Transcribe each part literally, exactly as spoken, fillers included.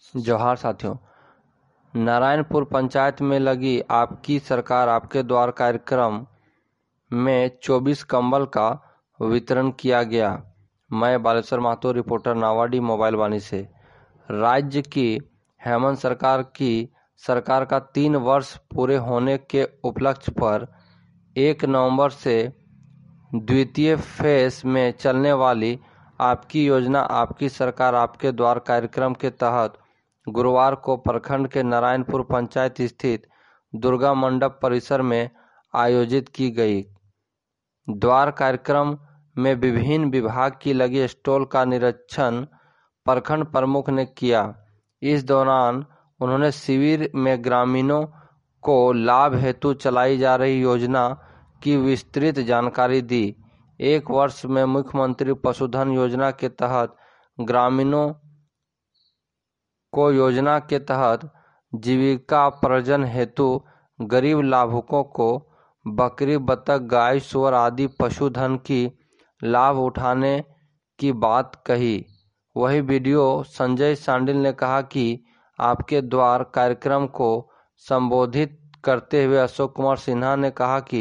जोहार साथियों। नारायणपुर पंचायत में लगी आपकी सरकार आपके द्वार कार्यक्रम में चौबीस कंबल का वितरण किया गया। मैं बालेश्वर महतो, रिपोर्टर नावाडी मोबाइल वाणी से। राज्य की हेमंत सरकार की सरकार का तीन वर्ष पूरे होने के उपलक्ष्य पर एक नवंबर से द्वितीय फेज में चलने वाली आपकी योजना आपकी सरकार आपके द्वार कार्यक्रम के तहत गुरुवार को प्रखंड के नारायणपुर पंचायत स्थित दुर्गा मंडप परिसर में आयोजित की गई। द्वार कार्यक्रम में विभिन्न विभाग की लगी स्टॉल का निरीक्षण प्रखंड प्रमुख ने किया। इस दौरान उन्होंने शिविर में ग्रामीणों को लाभ हेतु चलाई जा रही योजना की विस्तृत जानकारी दी। एक वर्ष में मुख्यमंत्री पशुधन योजना के तहत ग्रामीणों को योजना के तहत जीविका प्रजन हेतु गरीब लाभुकों को बकरी, बतख, गाय, सूअर आदि पशुधन की लाभ उठाने की बात कही। वही वीडियो संजय सांडिल ने कहा कि आपके द्वार कार्यक्रम को संबोधित करते हुए अशोक कुमार सिन्हा ने कहा कि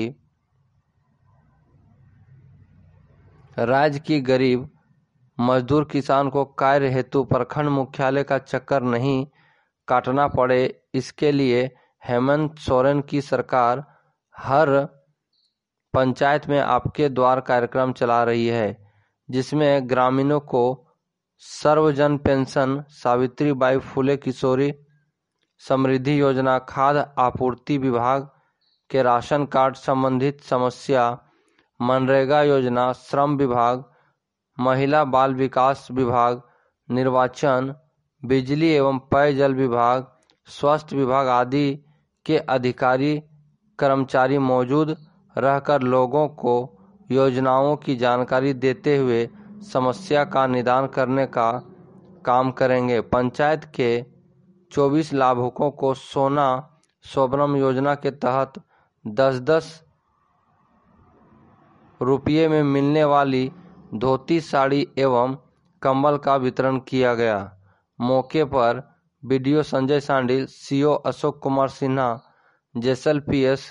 राज्य की गरीब मजदूर किसान को कार्य हेतु प्रखंड मुख्यालय का चक्कर नहीं काटना पड़े, इसके लिए हेमंत सोरेन की सरकार हर पंचायत में आपके द्वार कार्यक्रम चला रही है, जिसमें ग्रामीणों को सर्वजन पेंशन, सावित्रीबाई फुले किशोरी समृद्धि योजना, खाद्य आपूर्ति विभाग के राशन कार्ड संबंधित समस्या, मनरेगा योजना, श्रम विभाग, महिला बाल विकास विभाग, निर्वाचन, बिजली एवं पेयजल विभाग, स्वास्थ्य विभाग आदि के अधिकारी कर्मचारी मौजूद रहकर लोगों को योजनाओं की जानकारी देते हुए समस्या का निदान करने का काम करेंगे। पंचायत के चौबीस लाभुकों को सोना सोबरम योजना के तहत दस दस रुपये में मिलने वाली धोती, साड़ी एवं कंबल का वितरण किया गया। मौके पर BDO Sanjay Sandil, CO Ashok Kumar Sinha, JSLPS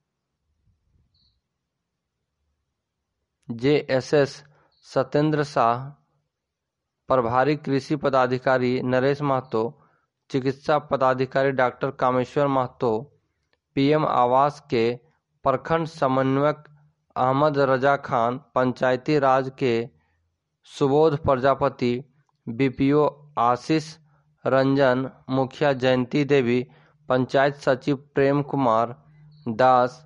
JSS Satyendra Shah, प्रभारी कृषि पदाधिकारी नरेश महतो, चिकित्सा पदाधिकारी डॉक्टर कामेश्वर महतो, पीएम आवास के प्रखंड समन्वयक अहमद रजा खान, पंचायती राज के सुबोध प्रजापति, बीपीओ आशीष रंजन, मुखिया जयंती देवी, पंचायत सचिव प्रेम कुमार दास,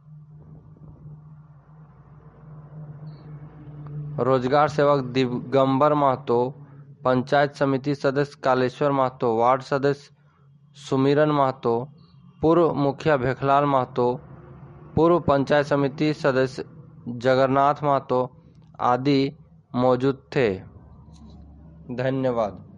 रोजगार सेवक दिगंबर महतो, पंचायत समिति सदस्य कालेश्वर महतो, वार्ड सदस्य सुमिरन महतो, पूर्व मुखिया भेखलाल महतो, पूर्व पंचायत समिति सदस्य जगन्नाथ महतो आदि मौजूद थे। धन्यवाद।